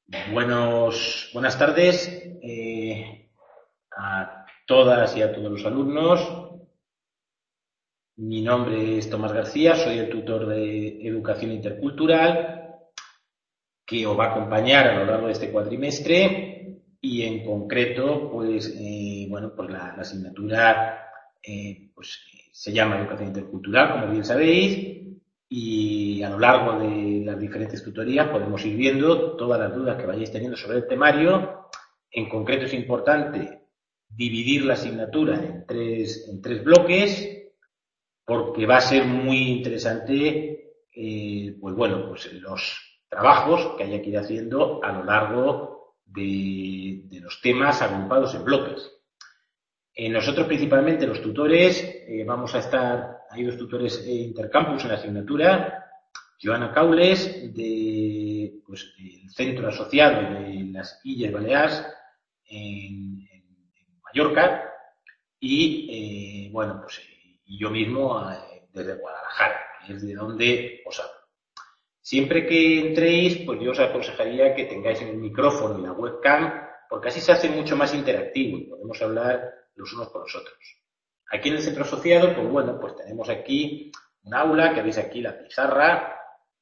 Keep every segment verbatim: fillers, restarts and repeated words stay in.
Buenos, buenas tardes eh, a todas y a todos los alumnos. Mi nombre es Tomás García, soy el tutor de Educación Intercultural que os va a acompañar a lo largo de este cuatrimestre y en concreto, pues, eh, bueno, pues la, la asignatura eh, pues, se llama Educación Intercultural, como bien sabéis. Y a lo largo de las diferentes tutorías podemos ir viendo todas las dudas que vayáis teniendo sobre el temario. En concreto es importante dividir la asignatura en tres, en tres bloques, porque va a ser muy interesante, eh, pues bueno, pues los trabajos que haya que ir haciendo a lo largo de, de los temas agrupados en bloques. Eh, nosotros principalmente los tutores, eh, vamos a estar, hay dos tutores eh, intercampus en la asignatura, Joana Caules, de, pues, del Centro Asociado de las Illes Balears en, en, en Mallorca, y eh, bueno, pues y yo mismo eh, desde Guadalajara, que es de donde os hablo. Siempre que entréis, pues yo os aconsejaría que tengáis el micrófono y la webcam, porque así se hace mucho más interactivo y podemos hablar los unos con los otros. Aquí en el centro asociado, pues bueno, pues tenemos aquí un aula, que veis aquí la pizarra,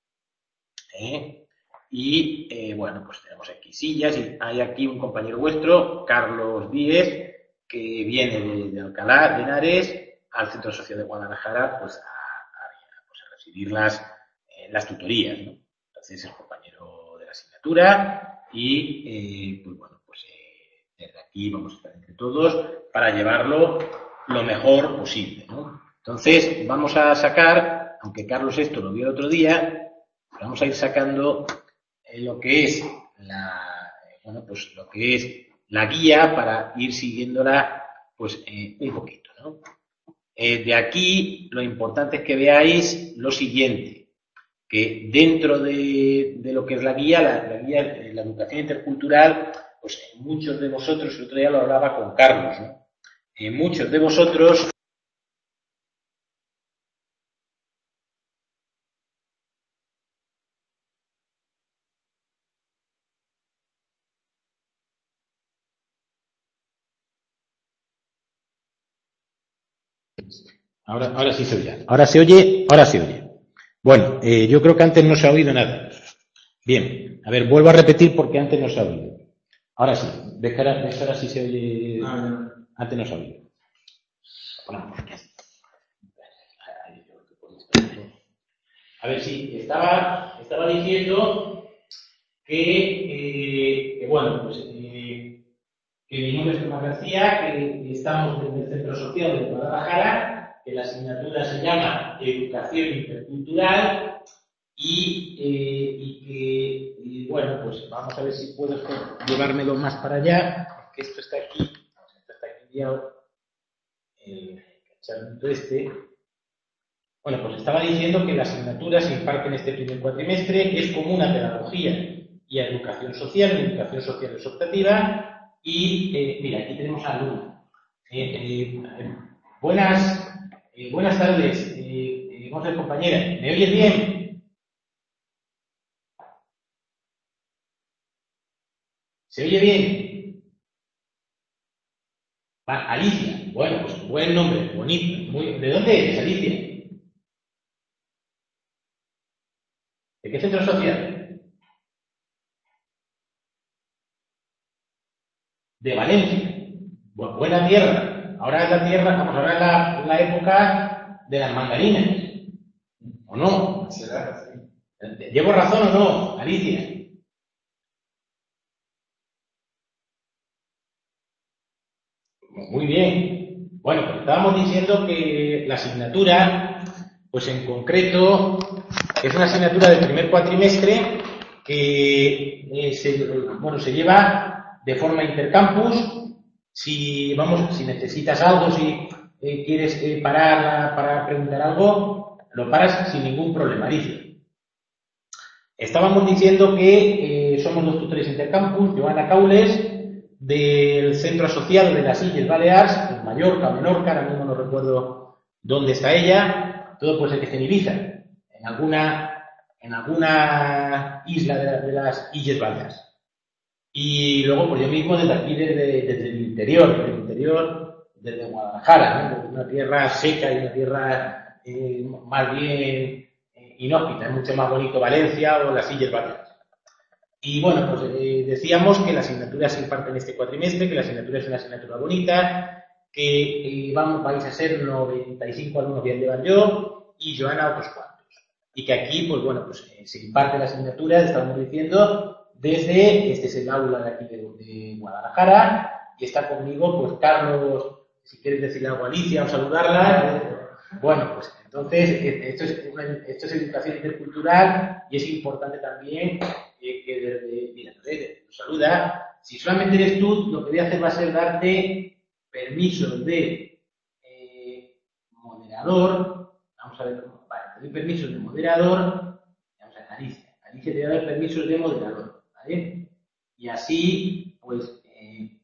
¿eh? y eh, bueno, pues tenemos aquí sillas y hay aquí un compañero vuestro, Carlos Díez, que viene de, de Alcalá de Henares al centro asociado de Guadalajara, pues a, a, pues a recibir las, eh, las tutorías, ¿no? Entonces es compañero de la asignatura y eh, pues bueno, pues eh, desde aquí vamos a estar entre todos para llevarlo lo mejor posible, ¿no? Entonces vamos a sacar, aunque Carlos esto lo vio el otro día, vamos a ir sacando eh, lo que es la, eh, bueno, pues lo que es la guía para ir siguiéndola, pues eh, un poquito, ¿no? Eh, de aquí lo importante es que veáis lo siguiente, que dentro de, de lo que es la guía, la, la guía, eh, la educación intercultural, pues muchos de vosotros, el otro día lo hablaba con Carlos, ¿no? Eh, muchos de vosotros Ahora, ahora sí se oye. Ahora se oye, ahora se oye. Bueno, eh, yo creo que antes no se ha oído nada. Bien, a ver, vuelvo a repetir porque antes no se ha oído. Ahora sí, ves que ahora, ves que ahora sí se oye. Ah, antes no se ha oído. A ver, sí, estaba, estaba diciendo que, eh, que bueno, pues eh, que mi nombre es Tomás García, que estamos en el Centro Social de Guadalajara, que la asignatura se llama Educación Intercultural y, eh, y que, y bueno, pues vamos a ver si puedo llevármelo más para allá, porque esto está aquí, esto está aquí enviado, el cacharrito este. Bueno, pues estaba diciendo que la asignatura se imparte en este primer cuatrimestre, es común a pedagogía y a educación social, la educación social es optativa, y eh, mira, aquí tenemos a Luna. Eh, eh, eh, buenas, eh, buenas tardes, eh, eh, vamos a ver, compañera, ¿me oyes bien? ¿Se oye bien? Va, Alicia, bueno, pues buen nombre, bonito, muy, ¿de dónde eres, Alicia? ¿De qué centro social? De Valencia. Buena tierra. Ahora es la tierra, vamos, ahora es la, la época de las mandarinas. ¿O no? ¿Llevo razón o no, Alicia? Muy bien. Bueno, pues estábamos diciendo que la asignatura, pues en concreto, es una asignatura del primer cuatrimestre que eh, se, bueno, se lleva de forma intercampus. Si, vamos, si necesitas algo, si eh, quieres eh, parar para preguntar algo, lo paras sin ningún problema, Alicia. Estábamos diciendo que eh, somos dos tutores intercampus, Joana Caules, del Centro Asociado de las Illes Balears, en Mallorca, Menorca, ahora mismo no recuerdo dónde está ella, todo puede ser que esté en Ibiza, en alguna, en alguna isla de, la, de las Illes Balears. Y luego, pues yo mismo desde aquí, desde, desde el interior, desde el interior, desde Guadalajara, ¿no? Desde una tierra seca y una tierra eh, más bien eh, inhóspita, es mucho más bonito Valencia o las Illes Baleares. Y bueno, pues eh, decíamos que la asignatura se imparte en este cuatrimestre, que la asignatura es una asignatura bonita, que eh, vamos, vais a ser noventa y cinco alumnos que llevan yo y Joana otros cuantos. Y que aquí, pues bueno, pues eh, se imparte la asignatura, estamos diciendo, desde, este es el aula de aquí de, de Guadalajara, y está conmigo, pues Carlos, si quieres decirle algo a Alicia o saludarla. Bueno, pues entonces, esto es, una, esto es educación intercultural y es importante también eh, que desde, mira, nos saluda. Si solamente eres tú, lo que voy a hacer va a ser darte permiso de eh, moderador. Vamos a ver cómo. Vale, te doy permiso de moderador. Vamos a ver, Alicia. Alicia te va a dar permiso de moderador. ¿Vale? Y así, pues, eh,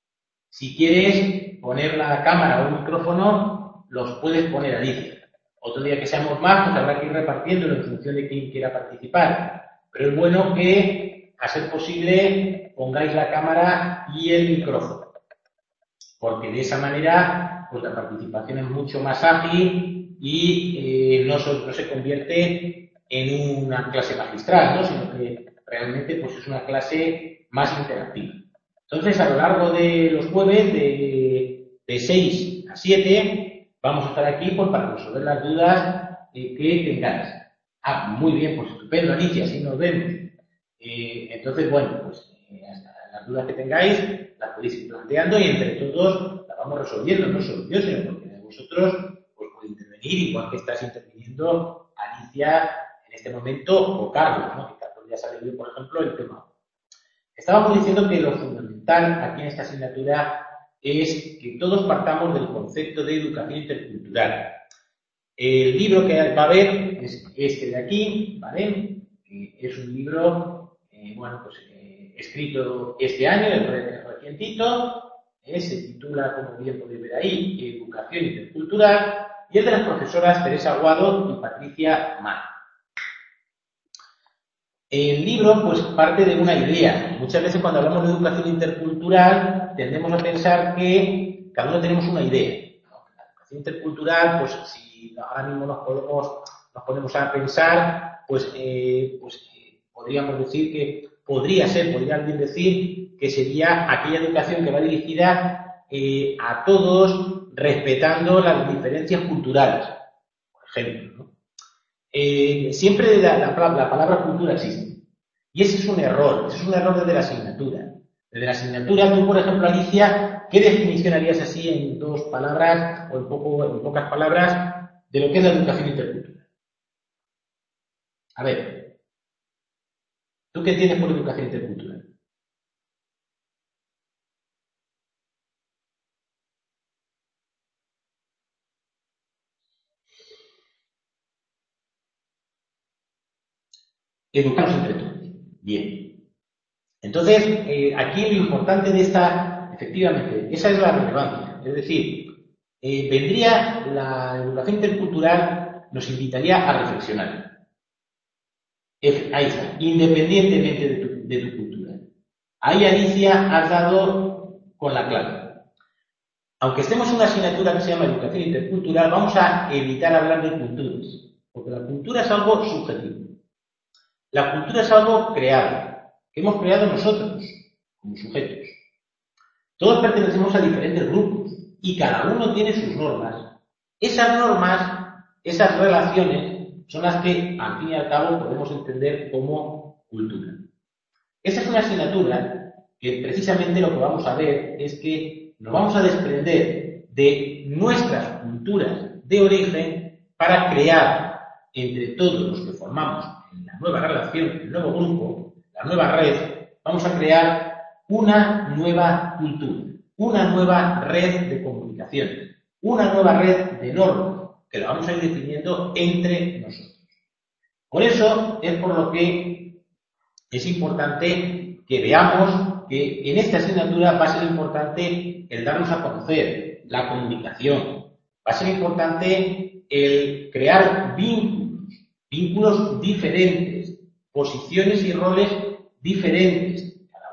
si quieres poner la cámara o el micrófono, los puedes poner, Alicia. Otro día que seamos más, pues habrá que ir repartiéndolo en función de quién quiera participar. Pero es bueno que, a ser posible, pongáis la cámara y el micrófono. Porque de esa manera, pues la participación es mucho más ágil y eh, no, so, no se convierte en una clase magistral, ¿no? Sino que realmente pues, es una clase más interactiva. Entonces, a lo largo de los jueves, de, de seis a siete, vamos a estar aquí pues, para resolver las dudas eh, que tengáis. Ah, muy bien, pues estupendo, Alicia, así nos vemos. Eh, entonces, bueno, pues eh, hasta las dudas que tengáis las podéis ir planteando y entre todos las vamos resolviendo, no solo yo, sino porque de vosotros pues, podéis intervenir, igual que estás interviniendo Alicia en este momento o Carlos, ¿no? Que Carlos ya sabe bien, por ejemplo, el tema. Estábamos diciendo que lo fundamental aquí en esta asignatura es que todos partamos del concepto de educación intercultural. El libro que va a haber es este de aquí, ¿vale? Es un libro, eh, bueno, pues eh, escrito este año, el recientito, eh, se titula, como bien podéis ver ahí, Educación Intercultural, y es de las profesoras Teresa Aguado y Patricia Mann. El libro, pues, parte de una idea. Muchas veces cuando hablamos de educación intercultural, tendemos a pensar que cada uno tenemos una idea. La educación intercultural, pues, si ahora mismo nos podemos, nos ponemos a pensar, pues, eh, pues eh, podríamos decir que podría ser, podría alguien decir que sería aquella educación que va dirigida eh, a todos, respetando las diferencias culturales, por ejemplo, ¿no? Eh, siempre la, la, la palabra cultura existe. Y ese es un error, ese es un error desde la asignatura. Desde la asignatura, tú, por ejemplo, Alicia, ¿qué definición harías así en dos palabras o en, poco, en pocas palabras de lo que es la educación intercultural? A ver, ¿tú qué tienes por educación intercultural? Educarnos entre todos. Bien. Entonces, eh, aquí lo importante de esta, efectivamente, esa es la relevancia. Es decir, eh, vendría la educación intercultural, nos invitaría a reflexionar. Ahí está, independientemente de tu, de tu cultura. Ahí, Alicia, has dado con la clave. Aunque estemos en una asignatura que se llama educación intercultural, vamos a evitar hablar de culturas, porque la cultura es algo subjetivo. La cultura es algo creado, que hemos creado nosotros, como sujetos. Todos pertenecemos a diferentes grupos y cada uno tiene sus normas. Esas normas, esas relaciones, son las que, al fin y al cabo, podemos entender como cultura. Esa es una asignatura que precisamente lo que vamos a ver es que nos vamos a desprender de nuestras culturas de origen para crear entre todos los que formamos en la nueva relación, el nuevo grupo, la nueva red, vamos a crear una nueva cultura, una nueva red de comunicación, una nueva red de normas que la vamos a ir definiendo entre nosotros. Por eso es por lo que es importante que veamos que en esta asignatura va a ser importante el darnos a conocer, la comunicación, va a ser importante el crear vínculos, vínculos diferentes, posiciones y roles diferentes. Cada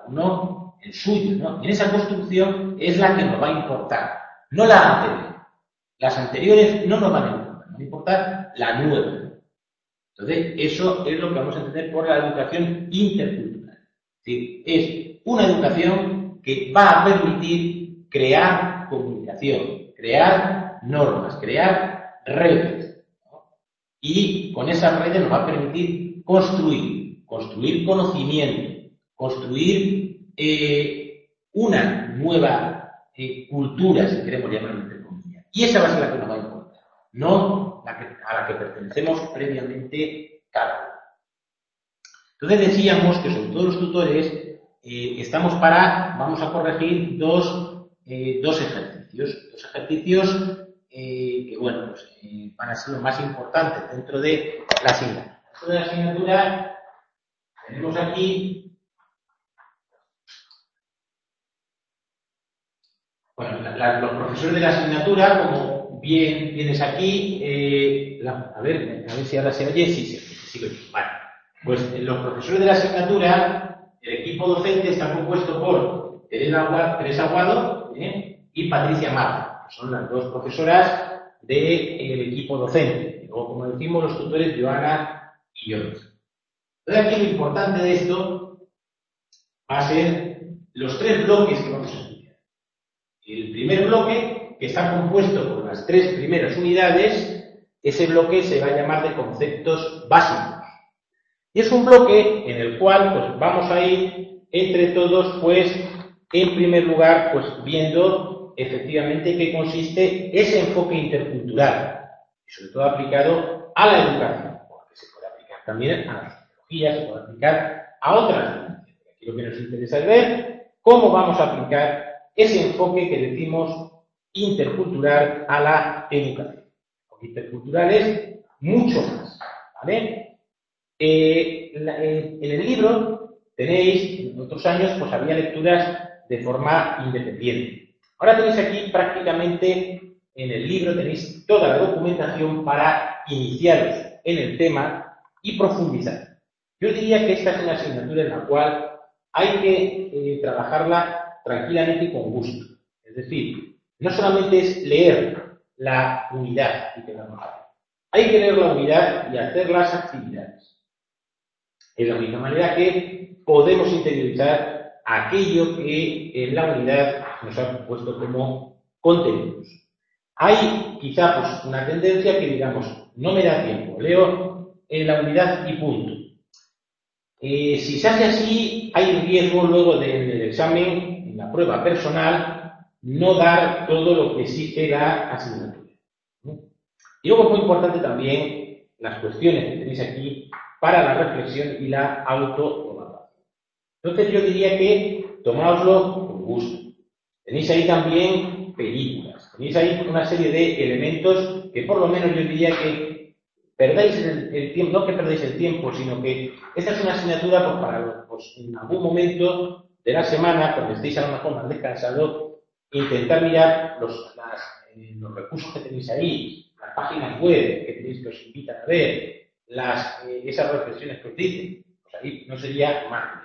uno el suyo, ¿no? Y en esa construcción es la que nos va a importar, no la anterior. Las anteriores no nos van a importar, nos va a importar la nueva. Entonces, eso es lo que vamos a entender por la educación intercultural. Es decir, es una educación que va a permitir crear comunicación, crear normas, crear redes, ¿no? Y con esas redes nos va a permitir construir, construir conocimiento, construir eh, una nueva eh, cultura, si queremos llamarlo entre comillas. Y esa va a ser la que nos va a importar, no la que, a la que pertenecemos previamente cada uno. Entonces decíamos que sobre todo los tutores eh, estamos para, vamos a corregir dos, eh, dos ejercicios, dos ejercicios eh, que bueno, pues, eh, van a ser lo más importante dentro de la asignatura. Dentro de la asignatura tenemos aquí, bueno, la, la, los profesores de la asignatura, como bien tienes aquí, eh, la, a ver, a ver si ahora se oye, sí, sí, sí, sí, vale. Pues los profesores de la asignatura, el equipo docente está compuesto por Teresa Aguado ¿eh? y Patricia Marta, que son las dos profesoras del equipo docente, o como decimos los tutores, Joana y yo. Entonces aquí lo importante de esto va a ser los tres bloques que vamos a estudiar. El primer bloque, que está compuesto por las tres primeras unidades, ese bloque se va a llamar de conceptos básicos. Y es un bloque en el cual pues, vamos a ir entre todos, pues, en primer lugar, pues, viendo efectivamente qué consiste ese enfoque intercultural, y sobre todo aplicado a la educación, porque se puede aplicar también a la sociología, se puede aplicar a otras ciencias. Aquí lo que nos interesa es ver cómo vamos a aplicar ese enfoque que decimos intercultural a la educación. Porque intercultural es mucho más, ¿vale? Eh, la, eh, en el libro tenéis, en otros años, pues había lecturas de forma independiente. Ahora tenéis aquí prácticamente, en el libro tenéis toda la documentación para iniciaros en el tema y profundizar. Yo diría que esta es una asignatura en la cual hay que eh, trabajarla tranquilamente y con gusto. Es decir, no solamente es leer la unidad y quedarnos ahí. Hay que leer la unidad y hacer las actividades. Es la única manera que podemos interiorizar aquello que en la unidad nos ha puesto como contenidos. Hay quizá pues, una tendencia que digamos, no me da tiempo, leo en la unidad y punto. Eh, si se hace así, hay riesgo luego del, del examen, en la prueba personal, no dar todo lo que exige la asignatura. ¿No? Y luego es muy importante también las cuestiones que tenéis aquí para la reflexión y la autoevaluación. Entonces yo diría que tomáoslo con gusto. Tenéis ahí también películas, tenéis ahí una serie de elementos que por lo menos yo diría que perdáis el, el tiempo, no que perdáis el tiempo, sino que esta es una asignatura pues, para pues, en algún momento de la semana, cuando estéis a lo mejor más descansados, intentar mirar los, las, eh, los recursos que tenéis ahí, las páginas web que tenéis que os invitan a ver, las, eh, esas reflexiones que os dicen, pues ahí no sería mal.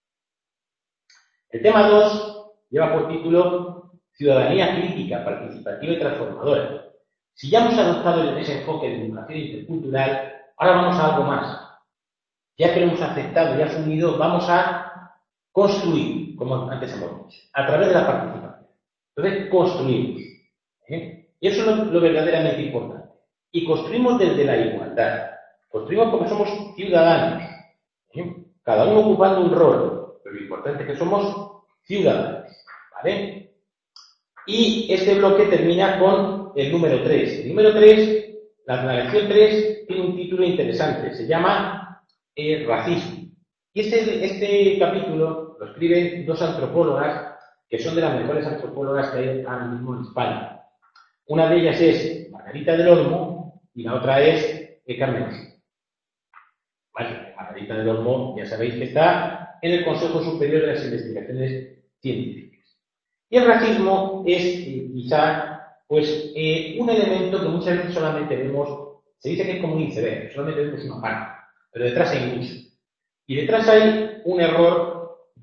El tema dos lleva por título Ciudadanía crítica, participativa y transformadora. Si ya hemos adoptado ese enfoque de educación intercultural, ahora vamos a algo más. Ya que lo hemos aceptado y asumido, vamos a construir, como antes hemos dicho, a través de la participación. Entonces, construimos. ¿eh? Y eso es lo, lo verdaderamente importante. Y construimos desde la igualdad. Construimos porque somos ciudadanos. ¿eh? Cada uno ocupando un rol. Pero lo importante es que somos ciudadanos. ¿Vale? Y este bloque termina con el número tres. El número tres, la, la lección tres, tiene un título interesante. Se llama eh, Racismo. Y este, este capítulo lo escriben dos antropólogas que son de las mejores antropólogas que hay ahora mismo en España. Una de ellas es Margarita del Olmo y la otra es eh, Carmen Oso. Vale, Margarita del Olmo ya sabéis que está en el Consejo Superior de las Investigaciones Científicas. Y el racismo es eh, quizá pues, eh, un elemento que muchas veces solamente vemos, se dice que es como un iceberg, solamente vemos una parte, pero detrás hay mucho. Y detrás hay un error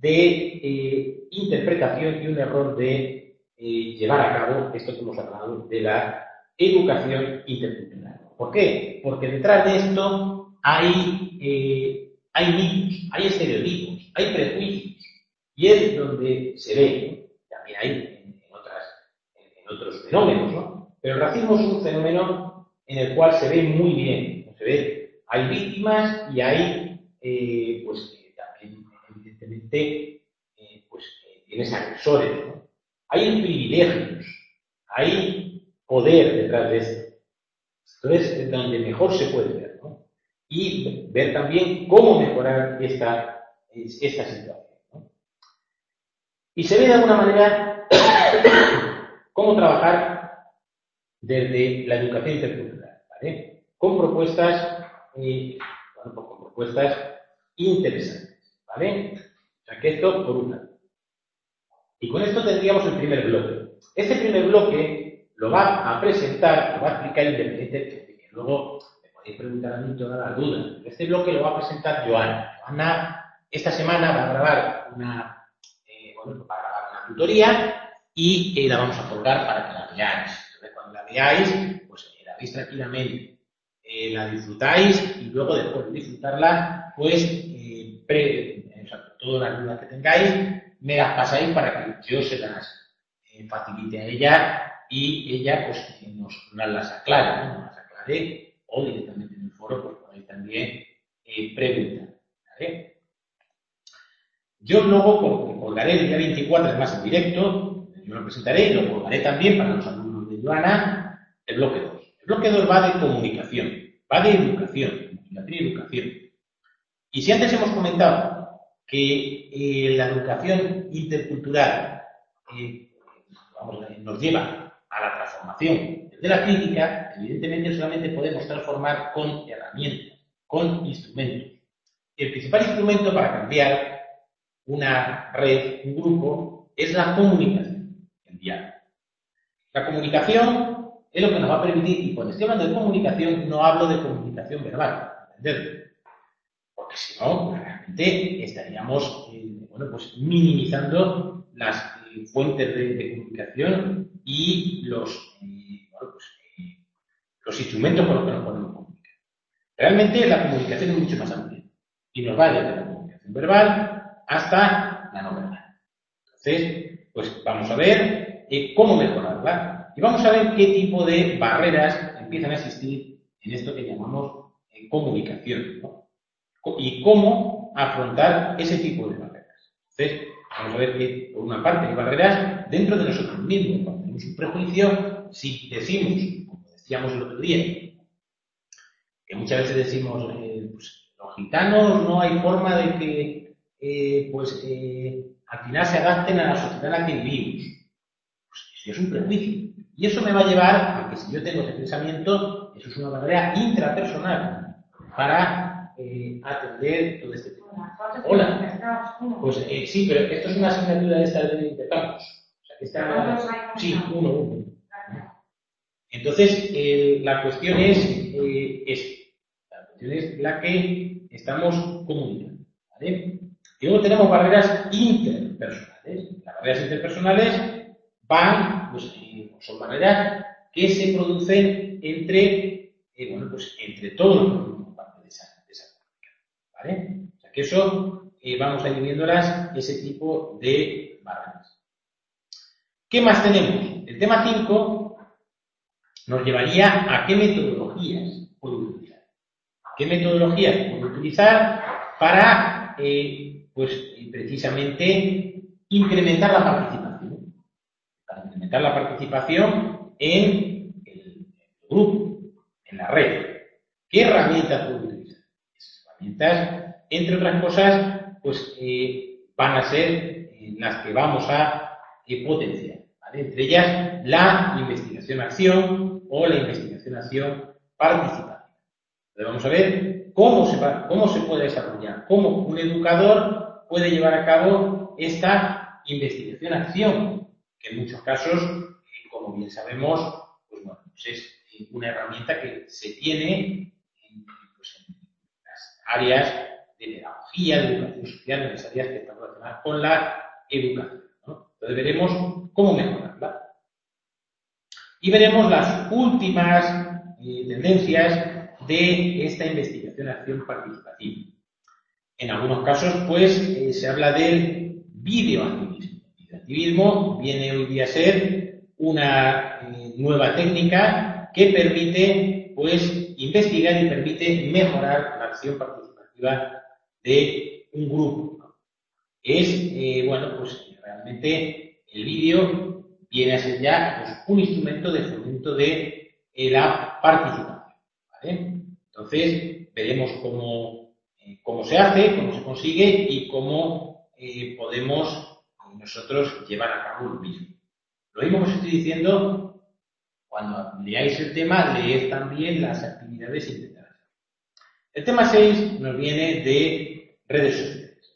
de eh, interpretación y un error de eh, llevar a cabo esto que hemos hablado de la educación intercultural. ¿Por qué? Porque detrás de esto hay, eh, hay mitos, hay estereotipos, hay prejuicios, y es donde se ve, también hay en, en, otras, en, en otros fenómenos, ¿no? Pero el racismo es un fenómeno en el cual se ve muy bien, se ve, hay víctimas y hay, eh, pues, eh, también, evidentemente, eh, pues, eh, tienes agresores, ¿no? Hay privilegios, hay poder detrás de esto. Entonces, es donde mejor se puede ver, ¿no? Y ver también cómo mejorar esta, esta situación, ¿no? Y se ve de alguna manera cómo trabajar desde la educación intercultural, ¿vale? Con propuestas, eh, bueno, pues con propuestas interesantes, ¿vale? O sea, que esto por un lado. Y con esto tendríamos el primer bloque. Este primer bloque lo va a presentar, lo va a explicar independientemente, que luego me podéis preguntar a mí todas las dudas. Este bloque lo va a presentar Joana. Joana esta semana va a grabar una, eh, bueno, va a grabar una tutoría y eh, la vamos a colgar para que la veáis. Entonces, cuando la veáis, pues eh, la veis tranquilamente, eh, la disfrutáis y luego después de disfrutarla, pues eh, pre, o sea, todas las dudas que tengáis, me las pasáis para que yo se las eh, facilite a ella y ella pues nos, nos las aclare, ¿no? Nos las aclare o directamente en el foro, pues podéis también eh, preguntar, ¿vale? Yo luego colgaré el día veinticuatro, además en directo, yo lo presentaré y lo colgaré también para los alumnos de Joana, el bloque dos. El bloque dos va de comunicación, va de educación, comunicación y educación. Y si antes hemos comentado que eh, la educación intercultural eh, vamos, nos lleva a la transformación de la crítica, evidentemente solamente podemos transformar con herramientas, con instrumentos. El principal instrumento para cambiar una red, un grupo, es la comunicación, el diálogo. La comunicación es lo que nos va a permitir, y cuando estoy hablando de comunicación, no hablo de comunicación verbal, ¿entenderlo? Porque si no, pues realmente estaríamos eh, bueno, pues minimizando las eh, fuentes de, de comunicación y los, eh, bueno, pues, eh, los instrumentos con los que nos podemos comunicar. Realmente la comunicación es mucho más amplia y nos va desde la comunicación verbal hasta la no verbal. Entonces, pues vamos a ver eh, cómo mejorarla y vamos a ver qué tipo de barreras empiezan a existir en esto que llamamos eh, comunicación, ¿no? Y cómo afrontar ese tipo de barreras. Entonces, vamos a ver que, por una parte, hay barreras dentro de nosotros mismos. Cuando tenemos un prejuicio, si decimos, como decíamos el otro día, que muchas veces decimos, eh, pues, los gitanos no hay forma de que, eh, pues, eh, al final se adapten a la sociedad en la que vivimos. Pues eso es un prejuicio. Y eso me va a llevar a que si yo tengo ese pensamiento, eso es una barrera intrapersonal para Eh, atender todo este tema. Hola. Pues eh, sí, pero esto es una asignatura de esta de intercambios. O sea, que está... Sí, uno, uno. Entonces, eh, la cuestión es, eh, es, la cuestión es la que estamos comunicando, ¿vale? Y luego tenemos barreras interpersonales. Las barreras interpersonales van, pues, eh, son barreras que se producen entre, eh, bueno, pues, entre todos los que formamos parte de esa, de esa comunicación, ¿vale? O sea, que eso eh, vamos a ir viéndolas, ese tipo de barreras. ¿Qué más tenemos? El tema cinco nos llevaría a qué metodologías puedo utilizar. ¿Qué metodologías puedo utilizar para, eh, pues, precisamente incrementar la participación? Para incrementar la participación en el grupo, en la red. ¿Qué herramientas puedo utilizar? Esas herramientas, entre otras cosas, pues eh, van a ser eh, las que vamos a eh, potenciar, ¿vale? Entre ellas, la investigación-acción o la investigación-acción participativa. Entonces vamos a ver cómo se, va, cómo se puede desarrollar, cómo un educador puede llevar a cabo esta investigación-acción, que en muchos casos, como bien sabemos, pues bueno, pues es una herramienta que se tiene en, pues en las áreas de pedagogía, de educación social necesarias que están relacionadas con la educación, ¿no? Entonces veremos cómo mejorarla. Y veremos las últimas eh, tendencias de esta investigación-acción participativa. En algunos casos, pues, eh, se habla del videoactivismo. El videoactivismo viene hoy día a ser una eh, nueva técnica que permite, pues, investigar y permite mejorar la acción participativa de un grupo, ¿no? Es, eh, bueno, pues, realmente el vídeo viene a ser ya pues, un instrumento de fomento de eh, la participación, ¿vale? Entonces, veremos cómo, eh, cómo se hace, cómo se consigue y cómo eh, podemos nosotros llevar a cabo lo mismo. Lo mismo que os estoy diciendo, cuando leáis el tema, leed también las actividades intentadas. El tema seis nos viene de redes sociales.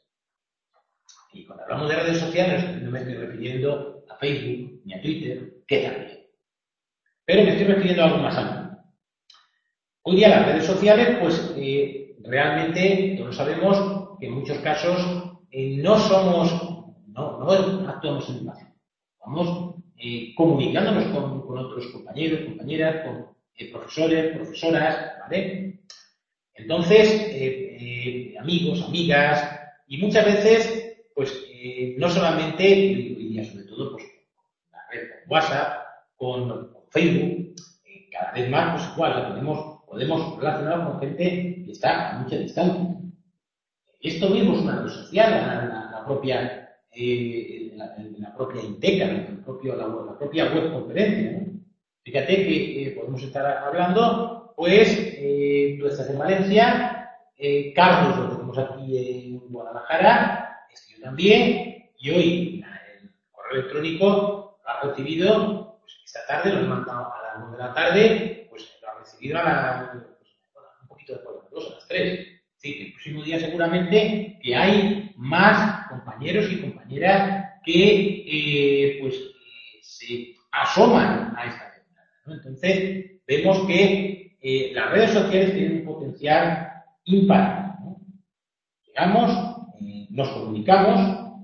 Y cuando hablamos de redes sociales, no me estoy refiriendo a Facebook ni a Twitter, que también. Pero me estoy refiriendo a algo más amplio. Hoy día las redes sociales, pues eh, realmente todos sabemos que en muchos casos eh, no somos, no, no actuamos en imagen. Vamos eh, comunicándonos con, con otros compañeros, compañeras, con eh, profesores, profesoras, ¿vale? Entonces, eh, eh, amigos, amigas, y muchas veces, pues eh, no solamente, hoy día sobre todo, pues la red con WhatsApp, con, con Facebook, eh, cada vez más, pues igual, tenemos, podemos relacionarnos con gente que está a mucha distancia. Esto mismo es una red social, la, la, la propia eh, en, la, en la propia Inteca, en el propio, la, la propia web conferencia, ¿no? Fíjate que eh, podemos estar hablando, pues, eh, tú estás en Valencia, eh, Carlos lo tenemos aquí en Guadalajara, estoy yo también, y hoy el correo electrónico lo ha recibido, pues esta tarde, lo he mandado a las nueve de la tarde, pues lo ha recibido a las, pues, bueno, un poquito después de las dos, a las tres. Sí, el próximo día seguramente que hay más compañeros y compañeras que eh, pues eh, se asoman a esta ventana, ¿no? Entonces vemos que eh, las redes sociales tienen un potencial imparable, ¿no? Llegamos, eh, nos comunicamos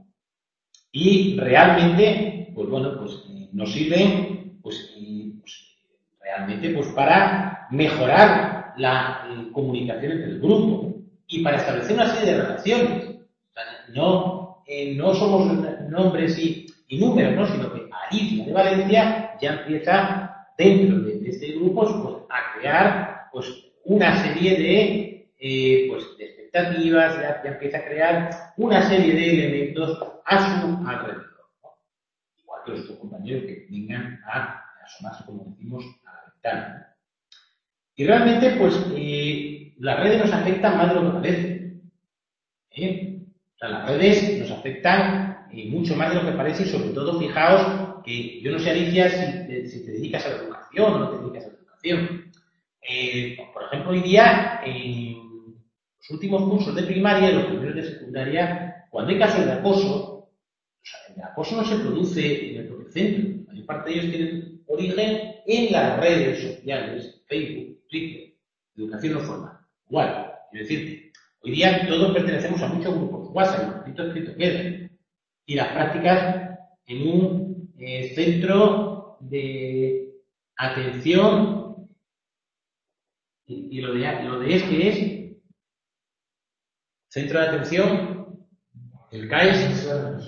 y realmente, pues bueno, pues eh, nos sirven, pues, eh, pues realmente, pues para mejorar la eh, comunicación entre el grupo, ¿no? Y para establecer una serie de relaciones. O sea, no, eh, no somos nombres y, y números, ¿no? Sino que Alicia de Valencia ya empieza dentro de, de este grupo pues, a crear pues, una serie de, eh, pues, de expectativas, ya, ya empieza a crear una serie de elementos a su alrededor, ¿no? Igual que los compañeros que vengan a asomarse, como decimos, a la ventana. Y realmente, pues, eh, las redes nos afectan más de lo que parece. ¿Eh? O sea, las redes nos afectan eh, mucho más de lo que parece y sobre todo, fijaos que yo no sé, Alicia, si te, si te dedicas a la educación o no te dedicas a la educación. Eh, por ejemplo, hoy día, en los últimos cursos de primaria y los primeros de secundaria, cuando hay casos de acoso, o sea, el acoso no se produce en el propio centro. La mayor parte de ellos tienen origen en las redes sociales, Facebook, Twitter, educación no formal. Igual, es decir, hoy día todos pertenecemos a muchos grupos WhatsApp, y lo escrito escrito queda. Y las prácticas en un eh, centro de atención, y, y lo, de, lo de es que es centro de atención, el C A E S,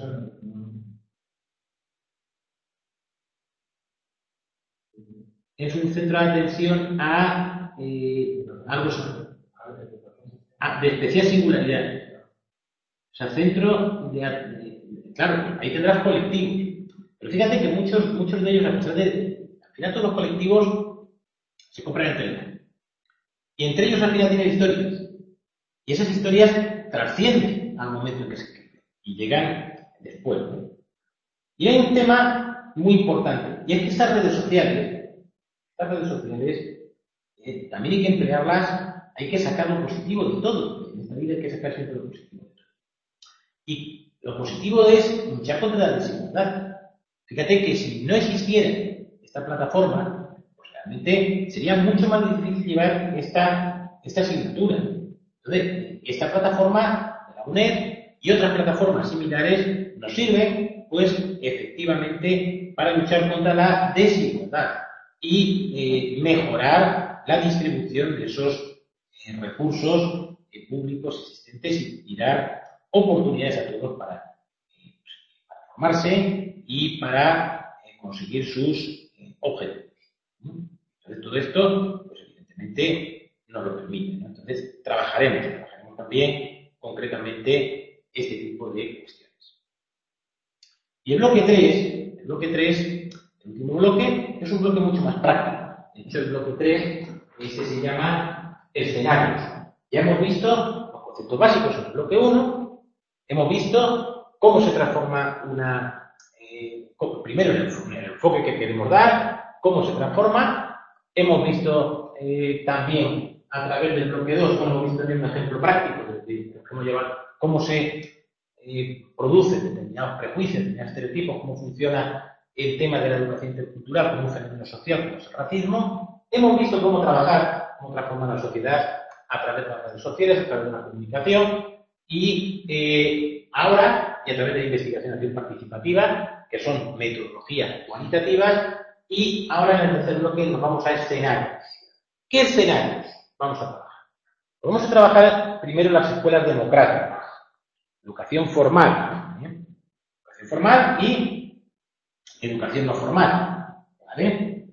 es un centro de atención a eh, algo a, de especial singularidad. O sea, centro de, de, claro, ahí tendrás colectivos. Pero fíjate que muchos, muchos de ellos, a pesar de, al final todos los colectivos se compran entre ellos. Y entre ellos al final tienen historias. Y esas historias trascienden al momento en que se escriben. Y llegan después, ¿no? Y hay un tema muy importante. Y es que estas redes sociales, estas redes sociales, eh, también hay que emplearlas, hay que sacar lo positivo de todo. En esta vida hay que sacar siempre lo positivo de todo. Y lo positivo es luchar contra la desigualdad. Fíjate que si no existiera esta plataforma, pues realmente sería mucho más difícil llevar esta, esta asignatura. Entonces, esta plataforma de la UNED y otras plataformas similares nos sirven, pues, efectivamente, para luchar contra la desigualdad y eh, mejorar la distribución de esos eh, recursos eh, públicos existentes y, y dar oportunidades a todos para, eh, para formarse y para eh, conseguir sus eh, objetivos. Entonces, todo esto, pues, evidentemente, nos lo permite, ¿no? Entonces, trabajaremos, trabajaremos también concretamente este tipo de cuestiones. Y el bloque tres, el bloque tres, el último bloque, es un bloque mucho más práctico. De hecho, el bloque tres, ese se llama escenarios. Ya hemos visto los conceptos básicos en el bloque uno, hemos visto cómo se transforma una, eh, cómo, primero el, el enfoque que queremos dar, cómo se transforma, hemos visto eh, también a través del bloque dos, como hemos visto también un ejemplo práctico de, de cómo llevar cómo se eh, producen determinados prejuicios, determinados estereotipos, cómo funciona el tema de la educación intercultural como un fenómeno social, como es el racismo. Hemos visto cómo trabajar, cómo transformar la sociedad a través de las redes sociales, a través de la comunicación y eh, ahora, y a través de la investigación participativa, que son metodologías cualitativas, y ahora en el tercer bloque nos vamos a escenarios. ¿Qué escenarios vamos a trabajar? Vamos a trabajar primero en las escuelas democráticas. Educación formal, ¿eh? Educación formal y educación no formal, ¿vale?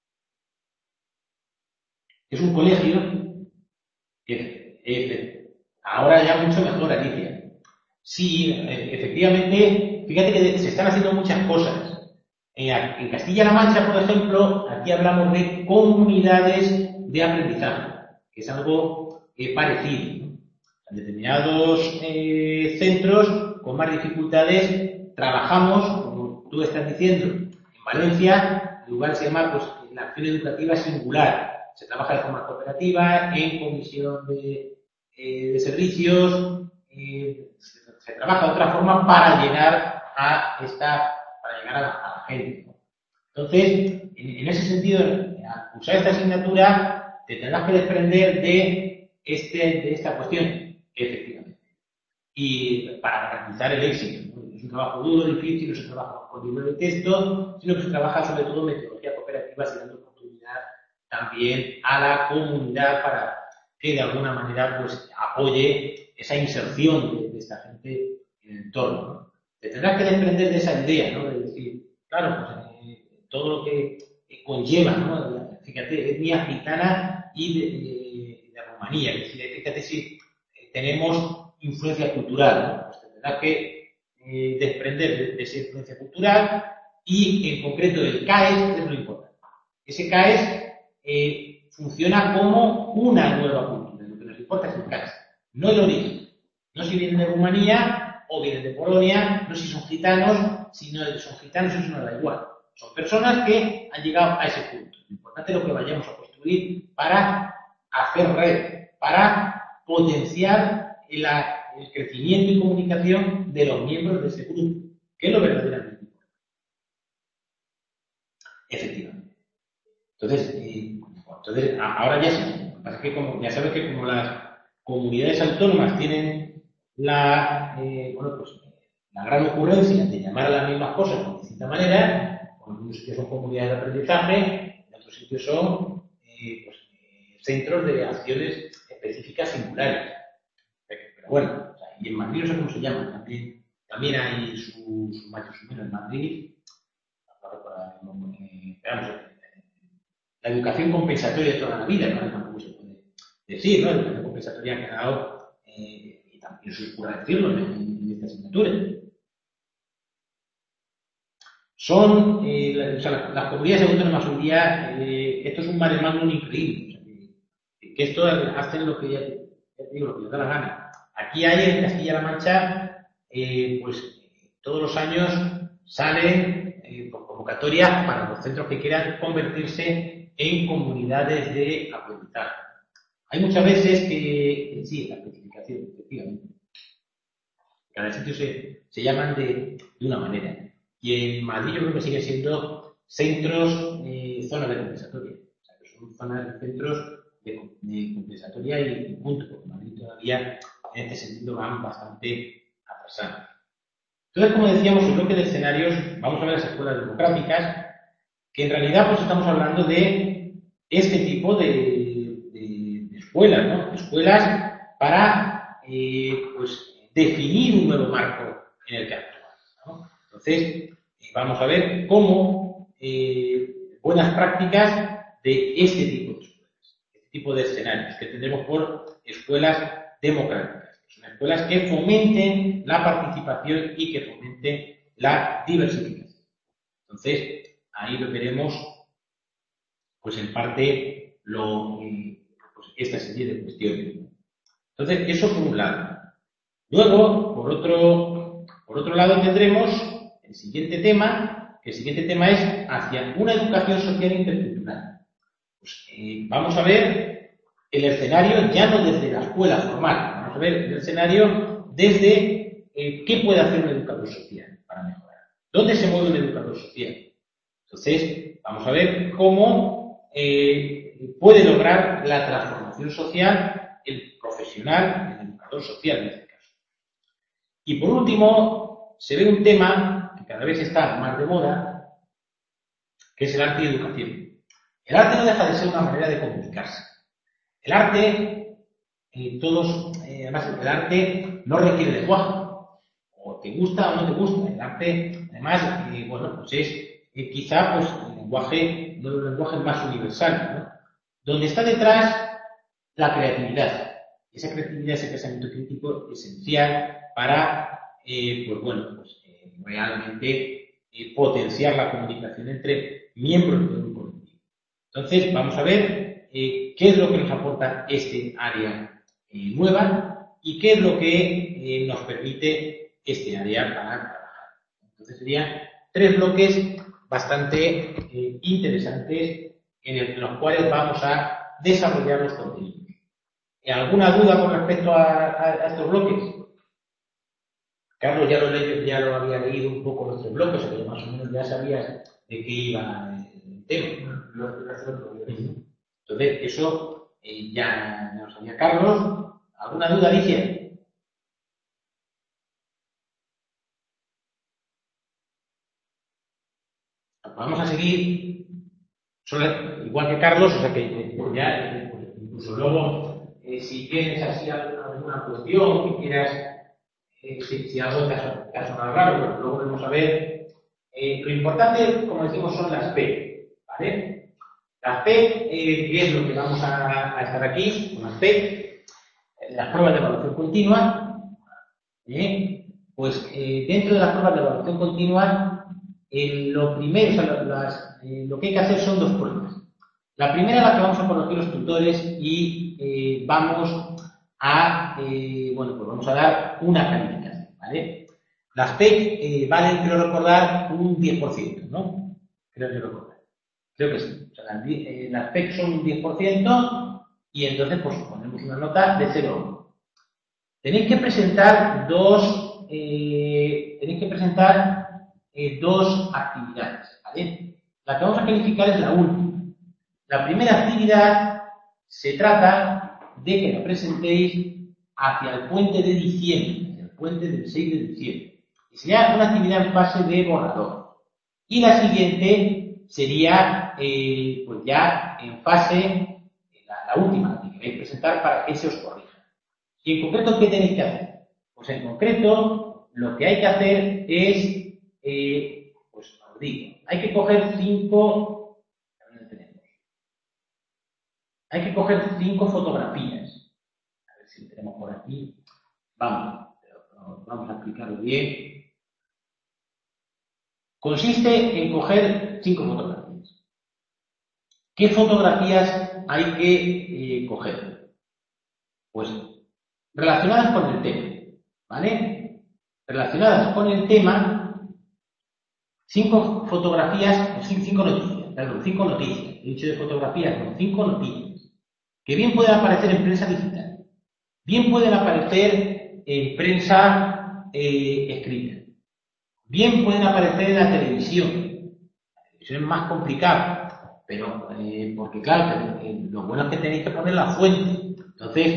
Es un colegio que es ahora ya mucho mejor, Alicia. Sí, efectivamente, fíjate que se están haciendo muchas cosas. En Castilla-La Mancha, por ejemplo, aquí hablamos de comunidades de aprendizaje, que es algo eh, parecido, ¿no? En determinados eh, centros con más dificultades trabajamos, como tú estás diciendo, en Valencia, el lugar se llama pues, la acción educativa singular. Se trabaja de forma cooperativa, en comisión de, eh, de servicios, eh, se, se trabaja de otra forma para llegar a esta, para llegar a la, a la gente, ¿no? Entonces, en, en ese sentido, al cursar esta asignatura, te tendrás que desprender de, este, de esta cuestión, efectivamente. Y para garantizar el éxito, ¿no? Es un trabajo duro, difícil, no se trabaja con libro de texto, sino que se trabaja sobre todo en metodología cooperativa, y dando oportunidad también a la comunidad para que de alguna manera pues, apoye esa inserción de, de esta gente en el entorno, ¿no? Te tendrás que desprender de esa idea, ¿no? De decir, claro, pues, eh, todo lo que conlleva, ¿no? Fíjate, etnia gitana y de, de, de Rumanía, es decir, fíjate si tenemos influencia cultural, ¿no? Pues te tendrás que eh, desprender de, de esa influencia cultural y en concreto el C A E S es lo importante. Ese C A E S eh, funciona como una nueva cultura, lo que nos importa es el C A E S, no el origen, no si vienen de Rumanía o vienen de Polonia, no si son gitanos, si no son gitanos, eso no da igual. Son personas que han llegado a ese punto. Lo importante es lo que vayamos a construir para hacer red, para potenciar el, el crecimiento y comunicación de los miembros de ese grupo, que es lo verdaderamente importante. Efectivamente. Entonces, eh, entonces ahora ya sí, pasa que como, ya sabes que como las comunidades autónomas tienen la, eh, bueno, pues, la gran ocurrencia de llamar a las mismas cosas de distinta manera, en algunos sitios son comunidades de aprendizaje, en otros sitios son eh, pues, eh, centros de acciones específicas singulares. Pero bueno, o sea, y en Madrid no sé cómo se llama, también, también hay su, su macho su menos en Madrid, eh, veamos, la educación compensatoria de toda la vida, ¿no? Tampoco se puede decir, ¿no? La educación compensatoria ha quedado, eh, y también se ocurre decirlo en, en esta asignatura. Son, eh, la, o sea, las, las comunidades autónomas hoy día, eh, esto es un mare magnum increíble, o sea, que, que esto hacen lo que ya, ya digo, lo que les da la gana. Aquí hay en Castilla-La Mancha, eh, pues todos los años salen eh, convocatorias para los centros que quieran convertirse en comunidades de aprendizaje. Hay muchas veces que, sí, la especificación, efectivamente. Cada sitio se, se llaman de, de una manera. Y en Madrid yo creo que sigue siendo centros, eh, zonas de compensatoria. O sea, que son zonas de centros de, de compensatoria y, y punto, porque Madrid todavía en este sentido van bastante atrasados. Entonces, como decíamos, el bloque de escenarios, vamos a ver las escuelas democráticas, que en realidad pues estamos hablando de este tipo de, de, de escuelas, ¿no? De escuelas para eh, pues, definir un nuevo marco en el que actuar, ¿no? Entonces, vamos a ver cómo eh, buenas prácticas de este tipo de escuelas, este tipo de escenarios que tendremos por escuelas democráticas. Son escuelas que fomenten la participación y que fomenten la diversificación. Entonces, ahí lo veremos, pues en parte, lo, pues, esta serie de cuestiones. Entonces, eso por un lado. Luego, por otro, por otro lado, tendremos el siguiente tema, que el siguiente tema es hacia una educación social e intercultural. Pues, eh, vamos a ver el escenario ya no desde la escuela formal, vamos a ver el escenario desde eh, qué puede hacer un educador social para mejorar. ¿Dónde se mueve un educador social? Entonces, vamos a ver cómo eh, puede lograr la transformación social el profesional, el educador social en este caso. Y por último, se ve un tema que cada vez está más de moda, que es el arte y educación. El arte no deja de ser una manera de comunicarse. El arte, eh, todos, eh, además, el arte no requiere lenguaje. O te gusta o no te gusta. El arte, además, eh, bueno, pues es eh, quizá pues, el lenguaje, uno de los lenguajes más universales, ¿no? Donde está detrás la creatividad. Esa creatividad, ese pensamiento crítico esencial para, eh, pues bueno, pues eh, realmente eh, potenciar la comunicación entre miembros de un colectivo. Entonces, vamos a ver eh, qué es lo que nos aporta este área eh, nueva y qué es lo que eh, nos permite este área para trabajar. Entonces, serían tres bloques bastante eh, interesantes en, el, en los cuales vamos a desarrollar los contenidos. ¿Alguna duda con respecto a, a, a estos bloques? Carlos ya lo, le, ya lo había leído un poco los tres bloques, o sea que más o menos ya sabías de qué iba el tema. Entonces, eso eh, ya lo sabía Carlos. ¿Alguna duda, Alicia? Vamos a seguir, sobre, igual que Carlos, o sea que ya, incluso luego, eh, si tienes así alguna cuestión que quieras, eh, si, si algo te ha, te ha sonado raro, pero luego vamos a ver. Eh, lo importante, como decimos, son las P, ¿vale? Las P, eh, que es lo que vamos a, a estar aquí, con las P, las pruebas de evaluación continua, ¿eh? Pues eh, dentro de las pruebas de evaluación continua, eh, lo primero, o sea, las, eh, lo que hay que hacer son dos pruebas. La primera la que vamos a corregir los tutores y eh, vamos a, eh, bueno, pues vamos a dar una calificación, ¿vale? Las P eh, valen, creo recordar, un diez por ciento, ¿no? Creo que recordar. Creo que sí. O sea, las, eh, las P son un diez por ciento y entonces pues ponemos una nota de cero a uno. Tenéis que presentar dos, eh, tenéis que presentar eh, dos actividades, ¿vale? La que vamos a calificar es la última. La primera actividad se trata de que la presentéis hacia el puente de diciembre, hacia el puente del seis de diciembre. Y sería una actividad en fase de borrador. Y la siguiente sería, eh, pues ya en fase, la, la última, que queréis presentar para que se os corrija. ¿Y en concreto qué tenéis que hacer? Pues en concreto, lo que hay que hacer es, eh, pues os digo, hay que coger cinco, hay que coger cinco fotografías. A ver si lo tenemos por aquí. Vamos, vamos a explicarlo bien. Consiste en coger cinco fotografías. ¿Qué fotografías hay que eh, coger? Pues relacionadas con el tema, ¿vale? Relacionadas con el tema, cinco fotografías, cinco noticias, perdón, cinco noticias. He dicho de fotografías, no, cinco noticias, que bien pueden aparecer en prensa digital, bien pueden aparecer en prensa eh, escrita, bien pueden aparecer en la televisión. La televisión es más complicado, pero eh, porque claro, eh, lo bueno es que tenéis que poner la fuente. Entonces,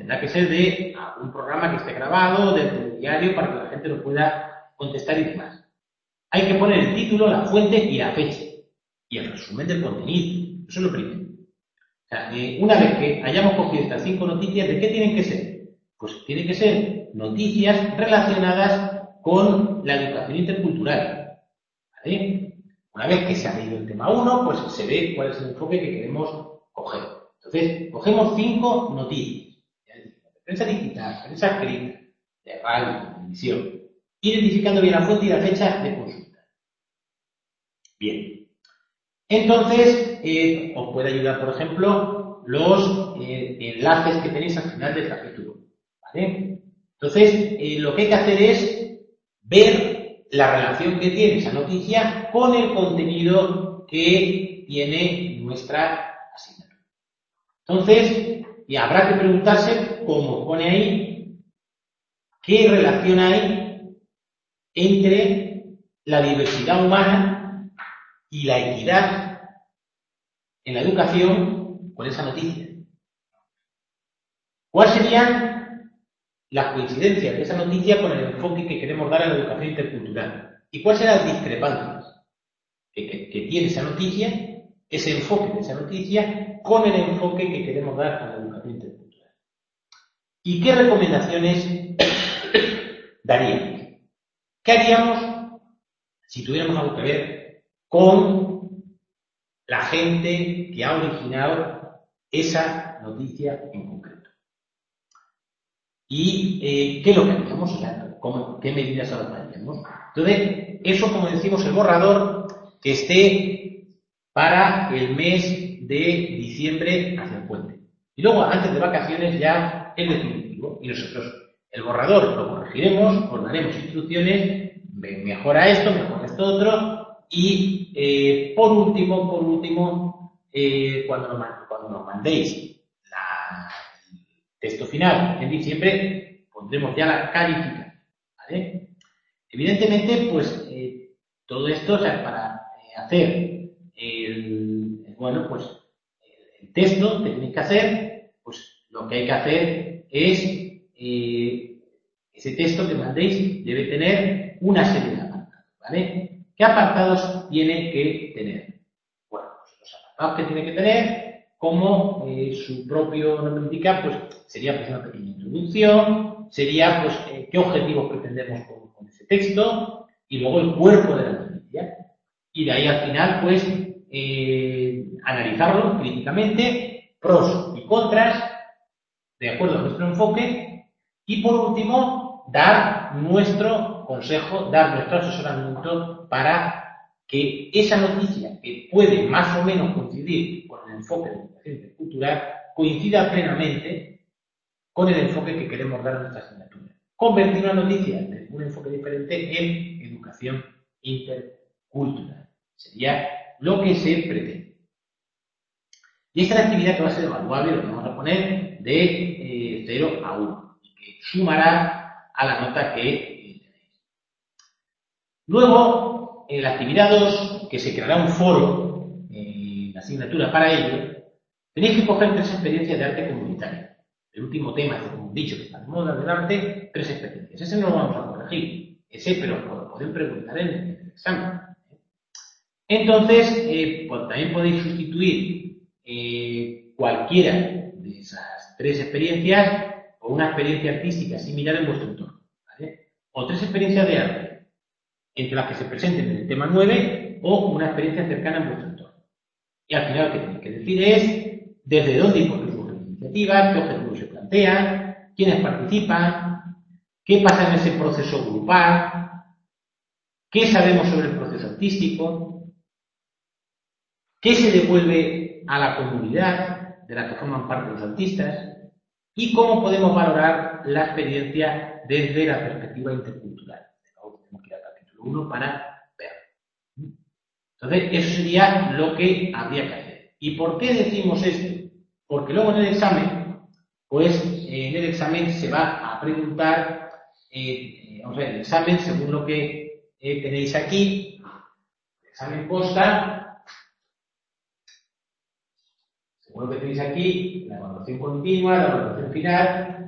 tendrá que ser de algún programa que esté grabado, del diario, para que la gente lo pueda contestar y demás. Hay que poner el título, la fuente y la fecha. Y el resumen del contenido. Eso es lo primero. O sea, eh, una vez que hayamos cogido estas cinco noticias, ¿de qué tienen que ser? Pues tienen que ser noticias relacionadas con la educación intercultural. ¿Vale? Una vez que se ha leído el tema uno, pues se ve cuál es el enfoque que queremos coger. Entonces, cogemos cinco noticias. De prensa digital, prensa escrita, de radio, de televisión. Identificando bien la fuente y la fecha de consulta. Bien. Entonces, eh, os puede ayudar, por ejemplo, los eh, enlaces que tenéis al final del capítulo. ¿Vale? Entonces, eh, lo que hay que hacer es ver la relación que tiene esa noticia con el contenido que tiene nuestra asignatura. Entonces, y habrá que preguntarse, como pone ahí, qué relación hay entre la diversidad humana y la equidad en la educación con esa noticia. ¿Cuáles serían las coincidencias de esa noticia con el enfoque que queremos dar a la educación intercultural? ¿Y cuáles serán las discrepancias que, que, que tiene esa noticia, ese enfoque de esa noticia, con el enfoque que queremos dar a la educación intercultural? ¿Y qué recomendaciones daríamos? ¿Qué haríamos si tuviéramos algo que ver con la gente que ha originado esa noticia en concreto? ¿Y eh, qué es lo que haríamos? O sea, ¿cómo, ¿qué medidas adoptaríamos? Entonces, eso, como decimos, el borrador que esté para el mes de diciembre hacia el puente. Y luego, antes de vacaciones, ya el definitivo. Y nosotros, el borrador lo corregiremos, os daremos instrucciones, mejora esto, mejora esto otro, y eh, por último, por último, eh, cuando, nos, cuando nos mandéis la, el texto final en diciembre, pondremos ya la calificación, ¿vale? Evidentemente, pues, eh, todo esto, o sea, para eh, hacer el, el, bueno, pues, el, el texto que tenéis que hacer, pues, lo que hay que hacer es, eh, ese texto que mandéis debe tener una serie de apartados, ¿vale? ¿Qué apartados tiene que tener? Bueno, pues los apartados que tiene que tener, como eh, su propio nombre indica, pues sería pues una pequeña introducción, sería pues eh, qué objetivos pretendemos con, con ese texto, y luego el cuerpo de la noticia. Y de ahí al final, pues, eh, analizarlo críticamente, pros y contras, de acuerdo a nuestro enfoque, y por último, dar nuestro consejo, dar nuestro asesoramiento para que esa noticia, que puede más o menos coincidir con el enfoque de educación intercultural, coincida plenamente con el enfoque que queremos dar a nuestra asignatura. Convertir una noticia de un enfoque diferente en educación intercultural. Sería lo que se pretende. Y esta es la actividad que va a ser evaluable, lo que vamos a poner de eh, cero a uno, y que sumará a la nota que eh, tenéis. Luego, en la actividad dos, que se creará un foro, eh, la asignatura para ello, tenéis que coger tres experiencias de arte comunitario. El último tema, como hemos dicho, que está de moda del arte, tres experiencias. Ese no lo vamos a corregir, ese, pero lo pueden preguntar en, en el examen. Entonces, eh, pues, también podéis sustituir eh, cualquiera de esas tres experiencias por una experiencia artística similar en vuestro entorno, ¿vale? O tres experiencias de arte, entre las que se presenten en el tema nueve, o una experiencia cercana en vuestro entorno. Y al final lo que tenéis que decir es desde dónde y por qué surgen las iniciativas, qué objetivos se plantean, quiénes participan, qué pasa en ese proceso grupal, qué sabemos sobre el proceso artístico, qué se devuelve a la comunidad de la que forman parte los artistas y cómo podemos valorar la experiencia desde la perspectiva intercultural. Luego tenemos que ir al capítulo uno para verlo. Entonces, eso sería lo que habría que hacer. ¿Y por qué decimos esto? Porque luego en el examen, pues en el examen se va a preguntar, eh, vamos a ver, el examen, según lo que eh, tenéis aquí, el examen consta, según lo que tenéis aquí, la evaluación continua, la evaluación final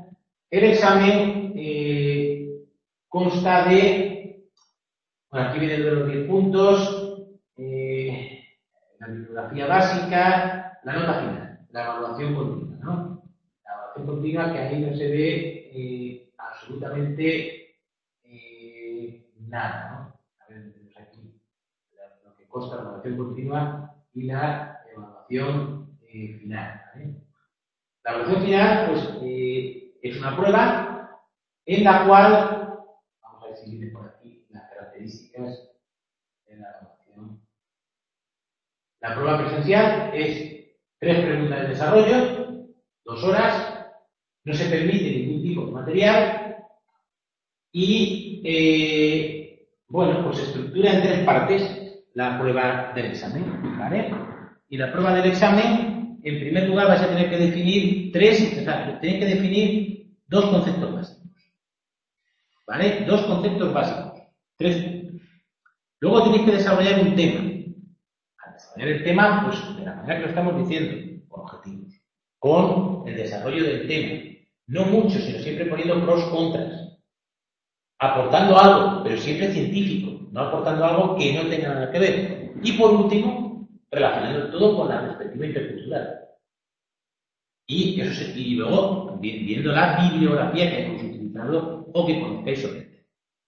El examen eh, consta de, bueno, aquí vienen los diez puntos, eh, la bibliografía básica, la nota final, la evaluación continua, ¿no? La evaluación continua que ahí no se ve eh, absolutamente eh, nada, ¿no? A ver, tenemos aquí lo que consta la evaluación continua y la evaluación eh, final, ¿vale? La evaluación final, pues, eh, es una prueba en la cual, vamos a decidir por aquí las características de la evaluación. La prueba presencial es tres preguntas de desarrollo, dos horas, no se permite ningún tipo de material y, eh, bueno, pues se estructura en tres partes la prueba del examen, ¿vale? Y la prueba del examen, en primer lugar, vais a tener que definir tres, o sea, tenéis que definir dos conceptos básicos, ¿vale? Dos conceptos básicos, tres puntos. Luego tenéis que desarrollar un tema. Al desarrollar el tema, pues de la manera que lo estamos diciendo, con objetivos, con el desarrollo del tema. No mucho, sino siempre poniendo pros, contras. Aportando algo, pero siempre científico, no aportando algo que no tenga nada que ver. Y por último, relacionando todo con la perspectiva intercultural. Y, eso se, y luego, viendo la bibliografía que hemos utilizado o que conocéis sobre el tema.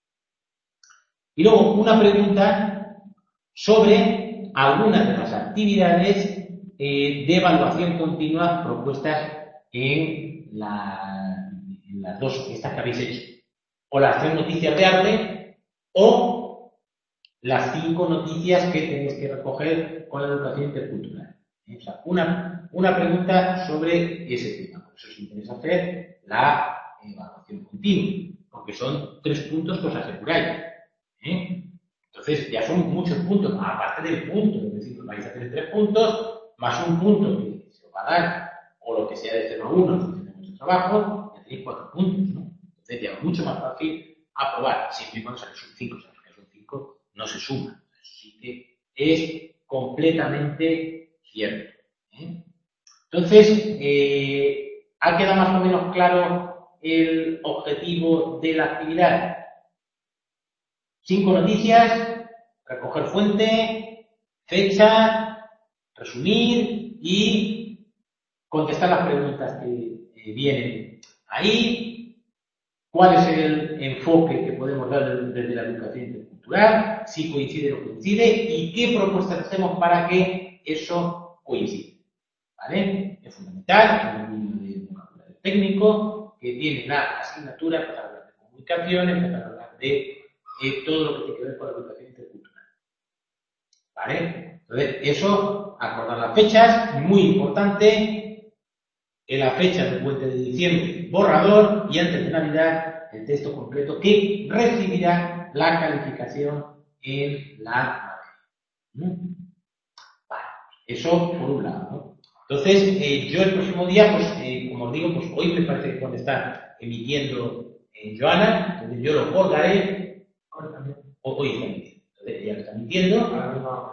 Y luego, una pregunta sobre algunas de las actividades eh, de evaluación continua propuestas en, la, en las dos, estas que habéis hecho. O las tres noticias de arte, o las cinco noticias que tenéis que recoger con la educación intercultural. O sea, una, una pregunta sobre ese tema. Por eso os interesa hacer la evaluación continua, porque son tres puntos que os aseguráis. ¿eh? Entonces, ya son muchos puntos, aparte del punto. Es decir, vais a tener tres puntos, más un punto que se os va a dar, o lo que sea de cero a uno, si tenemos mucho trabajo, ya tenéis cuatro puntos, ¿no? Entonces, ya es mucho más fácil aprobar, siempre y cuando sale un cinco, o sea, que son cinco, no se suma. Eso sí que es completamente cierto. ¿eh? Entonces, eh, ¿ha quedado más o menos claro el objetivo de la actividad? Cinco noticias, recoger fuente, fecha, resumir y contestar las preguntas que eh, vienen ahí. ¿Cuál es el enfoque que podemos dar desde la educación intercultural? Si coincide o no coincide y qué propuestas hacemos para que eso coincida. ¿Vale? Es fundamental, es un dominio de vocabulario técnico que tiene la asignatura empezar a hablar de comunicación, empezar a hablar de eh, todo lo que tiene que ver con la educación intercultural. ¿Vale? Entonces, eso, acordar las fechas, muy importante. En la fecha del puente de diciembre, borrador, y antes de Navidad, el texto completo que recibirá la calificación en la materia. ¿Mm? Vale, eso por un lado, ¿no? Entonces, eh, yo el próximo día, pues, eh, como os digo, pues hoy me parece que cuando está emitiendo eh, Joana, entonces yo lo colgaré, o hoy está emitiendo, entonces ella lo está emitiendo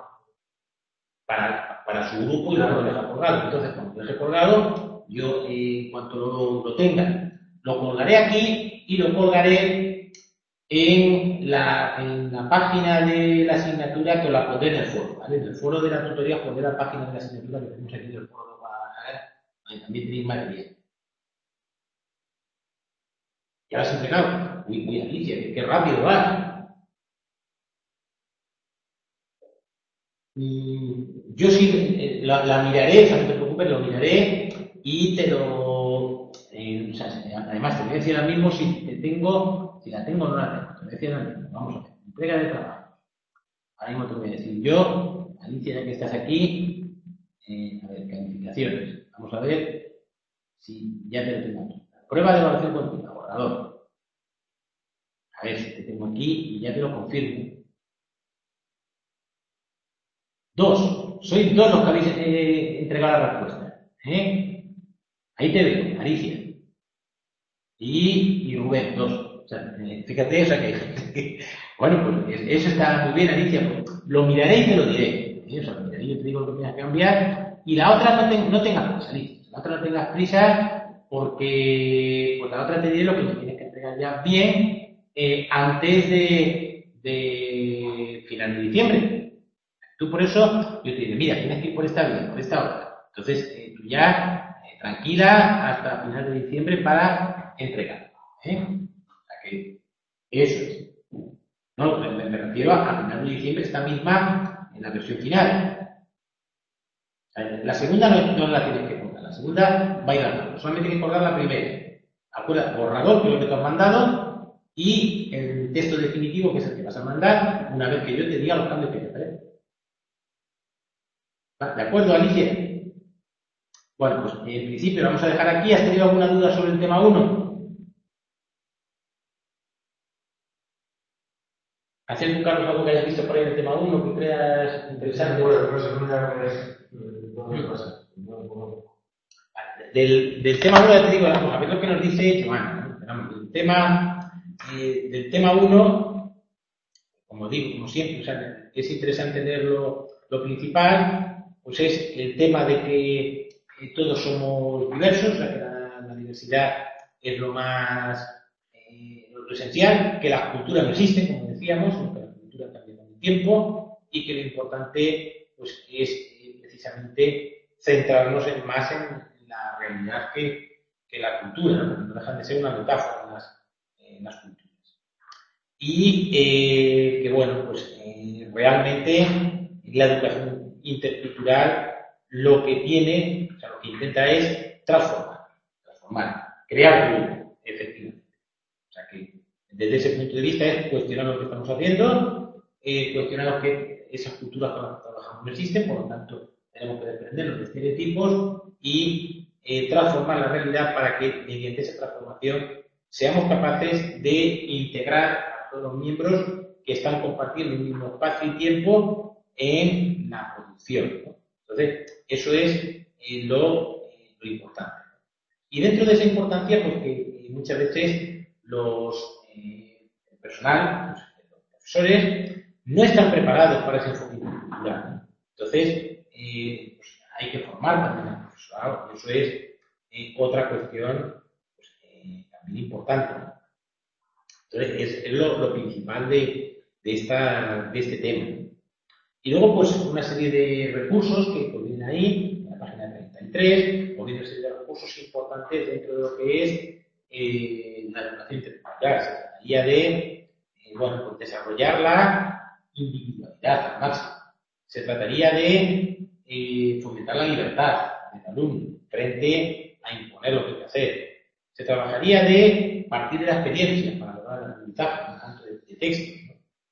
para, para su grupo y luego lo deja colgado. Entonces, cuando lo deje colgado, yo, eh, en cuanto lo, lo tenga, lo colgaré aquí y lo colgaré en la, en la página de la asignatura que os la pondré en el foro, ¿vale? En el foro de la tutoría os pondré la página de la asignatura que tenemos aquí en el foro de Guadalajara, donde también tenéis material. ¿Ya lo has entregado? Uy, uy, Alicia, qué rápido vas. Mm, yo sí la, la miraré, o sea, no te preocupes, lo miraré. Y te lo... Eh, o sea, además te voy a decir ahora mismo si te tengo, si la tengo o no la tengo. Te voy a decir ahora mismo. Vamos a ver. Entrega de trabajo. Ahora mismo te voy a decir yo, Alicia, ya que estás aquí, eh, a ver, calificaciones. Vamos a ver si ya te lo tengo aquí. Prueba de evaluación continua, borrador. A ver si te tengo aquí y ya te lo confirmo. Dos. Sois dos los que habéis eh, entregado la respuesta. ¿Eh? Ahí te veo, Alicia. Y, y Rubén, dos. O sea, fíjate, o sea que, bueno, pues eso está muy bien, Alicia. Pues, lo miraré y te lo diré. ¿eh? O sea, lo miraré y te digo lo que tienes que cambiar. Y la otra no, te, no tengas prisa, Alicia. La otra no tengas prisa, porque pues la otra te diré lo que me tienes que entregar ya bien eh, antes de, de final de diciembre. Tú por eso, yo te digo, mira, tienes que ir por esta vía, por esta otra. Entonces, eh, tú ya, eh, tranquila, hasta final de diciembre para entregar. ¿eh? O sea que, eso es. No, me, me refiero a final de diciembre, esta misma, en la versión final. O sea, la segunda no, no la tienes que colgar, la segunda va a ir al lado. Solamente tienes que colgar la primera. Acuérdate, borrador, que es lo que te has mandado, y el texto definitivo, que es el que vas a mandar, una vez que yo te diga los cambios que hay que hacer. ¿De acuerdo, Alicia? Bueno, pues en principio lo vamos a dejar aquí. ¿Has tenido alguna duda sobre el tema uno? ¿Has algún, Carlos, algo que hayas visto por ahí en el tema uno que creas interesante? Bueno, no sé, una vez, Del, del tema uno, ya te digo, vamos a ver lo que nos dice Joana. ¿no? Del tema eh, del tema uno, como digo, como siempre, o sea, es interesante tener lo, lo principal, pues es el tema de que eh, todos somos diversos, o sea, que la, la diversidad es lo más eh, lo esencial, que las culturas no existen, como decíamos, sino que la cultura cambia con el tiempo y que lo importante pues es eh, precisamente centrarnos en, más en la realidad que, que la cultura, ¿no? No dejan de ser una metáfora en las, en las culturas. Y eh, que bueno, pues eh, realmente la educación intercultural lo que tiene, o sea, lo que intenta es transformar, transformar, crear ruido, efectivamente. O sea que desde ese punto de vista es cuestionar lo que estamos haciendo, eh, cuestionar que esas culturas con las que trabajamos no existen, por lo tanto tenemos que desprendernos de estereotipos y eh, transformar la realidad para que mediante esa transformación seamos capaces de integrar a todos los miembros que están compartiendo un mismo espacio y tiempo en la producción, ¿no? Entonces, eso es eh, lo, eh, lo importante. Y dentro de esa importancia, pues que eh, muchas veces los eh, el personal, los, los profesores, no están preparados para ese enfoque cultural, ¿no? Entonces, eh, pues hay que formar también al profesorado, y eso es eh, otra cuestión pues, eh, también importante, ¿no? Entonces, es, es lo, lo principal de, de, esta, de este tema. Y luego, pues, una serie de recursos que pues, vienen ahí, en la página treinta y tres, o viene una serie de recursos importantes dentro de lo que es eh, la educación intercultural. Se trataría de, eh, bueno, pues, desarrollar la individualidad al máximo. Se trataría de eh, fomentar la libertad del alumno frente a imponer lo que hay que hacer. Se trabajaría de partir de la experiencia para lograr el aprendizaje, no tanto de, de textos, ¿no?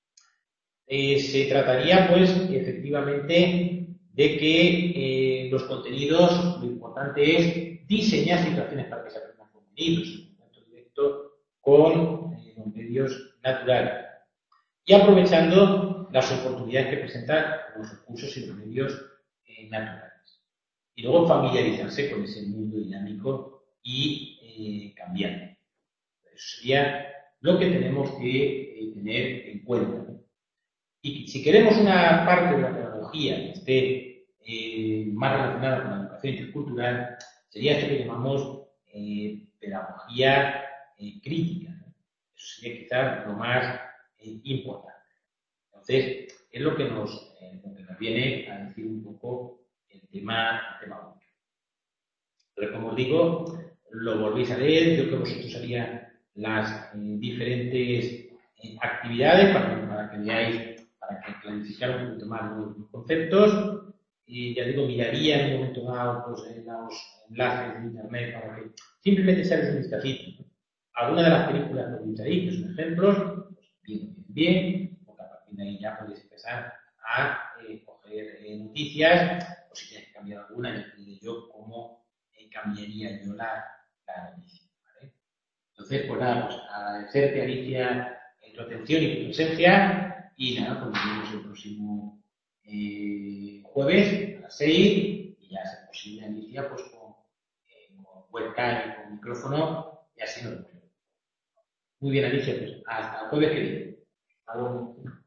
Eh, se trataría, pues, efectivamente, de que eh, los contenidos, lo importante es diseñar situaciones para que se aprendan contenidos, en contacto directo con eh, los medios naturales. Y aprovechando las oportunidades que presentan los recursos y los medios eh, naturales. Y luego familiarizarse con ese mundo dinámico y eh, cambiante. Eso sería lo que tenemos que eh, tener en cuenta, ¿no? Y si queremos una parte de la pedagogía que esté eh, más relacionada con la educación intercultural, sería esto que llamamos eh, pedagogía eh, crítica, ¿no? Eso sería quizás lo más eh, importante. Entonces, es lo que nos, eh, lo que nos viene a decir un poco el tema, el tema único. Pero como os digo, lo volvéis a leer, yo creo que vosotros harían las eh, diferentes eh, actividades para, para que veáis, para que clarificara un poquito más los, los conceptos. Y ya digo, miraría en un momento dado pues, en los enlaces de internet para que simplemente se haga un vistacito, ¿no? Algunas de las películas que tenéis ahí, que son ejemplos, pues bien, bien, bien, porque a partir de ahí ya podéis empezar a eh, coger eh, noticias, o si tienes que cambiar alguna, ya te diré yo cómo eh, cambiaría yo la, la noticia, ¿vale? Entonces, pues nada, pues agradecerte, Alicia, tu atención y tu presencia. Y nada, pues nos vemos el próximo eh, jueves a las seis y ya es posible, Alicia, pues con, eh, con webcam y con micrófono y así nos vemos. Muy bien, Alicia, pues hasta el jueves que viene. Hasta luego.